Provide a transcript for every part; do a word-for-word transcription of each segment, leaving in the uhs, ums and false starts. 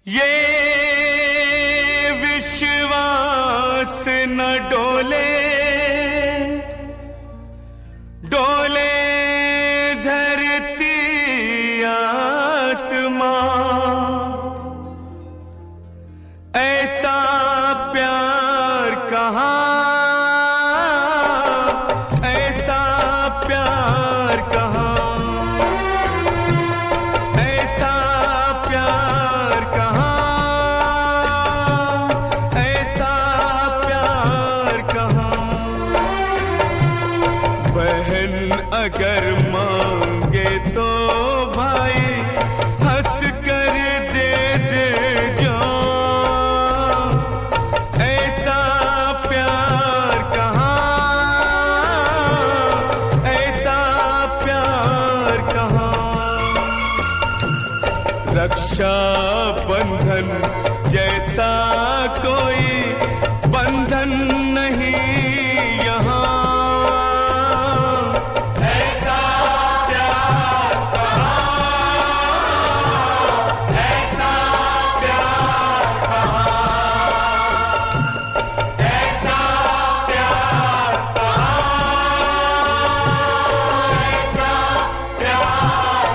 ये विश्वास न डोले, डोले धरती आसमां, ऐसा प्यार कहाँ, ऐसा प्यार कहाँ, ऐसा प्यार कहाँ, ऐसा प्यार कहाँ। बहन अगर मांगे तो भाई हंस कर दे दे जो, ऐसा प्यार कहाँ, ऐसा प्यार कहाँ। रक्षा बंधन जैसा कोई बंधन नहीं यहाँ, ऐसा प्यार कहाँ, ऐसा प्यार कहाँ, ऐसा प्यार कहाँ, ऐसा प्यार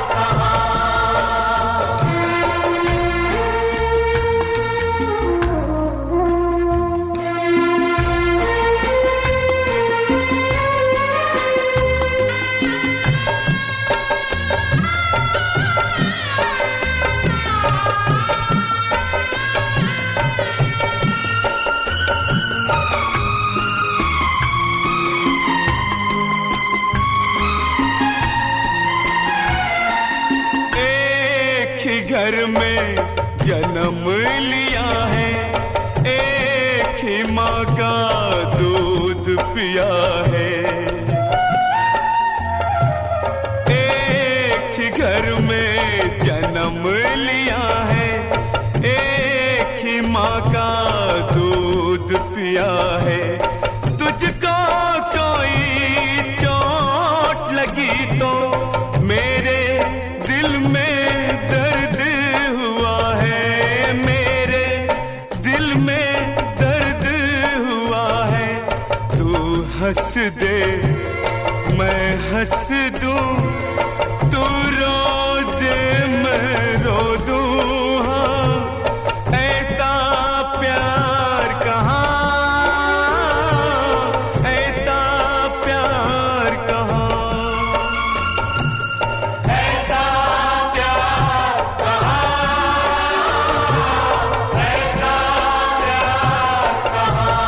घर में जन्म लिया है, एक ही माँ का दूध पिया है। एक ही घर में जन्म लिया है, एक ही माँ का दूध पिया है। तुझको कोई चोट लगी तो मेरे दिल में हंस दे मैं हंस दूं, तू रो दे मैं रो दूं। हाँ, ऐसा प्यार कहाँ, ऐसा प्यार कहाँ, ऐसा प्यार कहाँ, ऐसा प्यार कहाँ।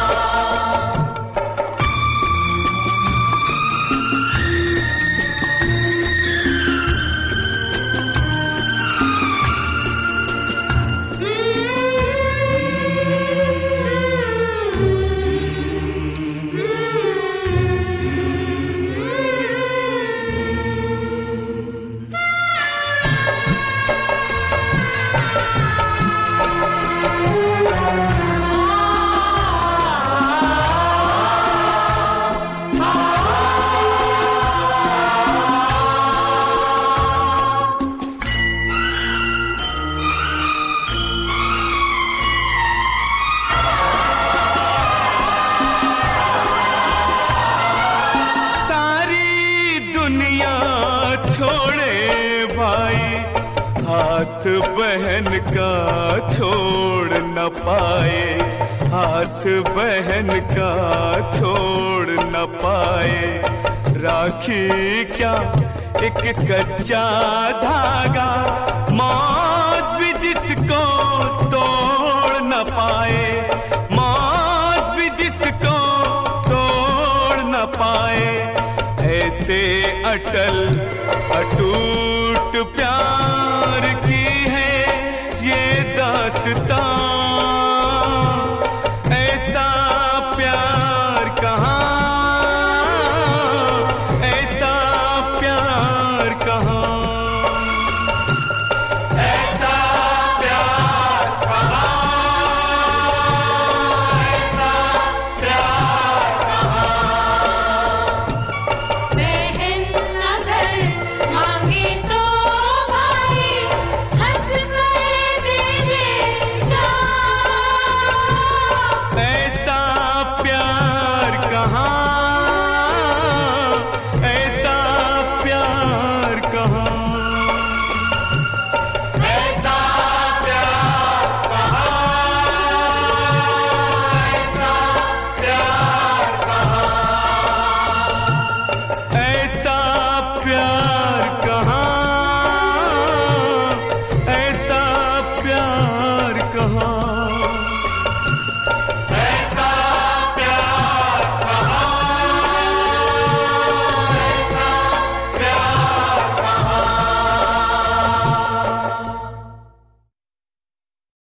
छोड़े भाई हाथ बहन का छोड़ न पाए, हाथ बहन का छोड़ न पाए। राखी क्या एक कच्चा धागा, मौत भी जिसको तोड़ न पाए, मौत भी जिसको तोड़ न पाए। ऐसे अटल अटूट प्यार की है ये दास्तां, ऐसा प्यार कहाँ, ऐसा प्यार कहाँ।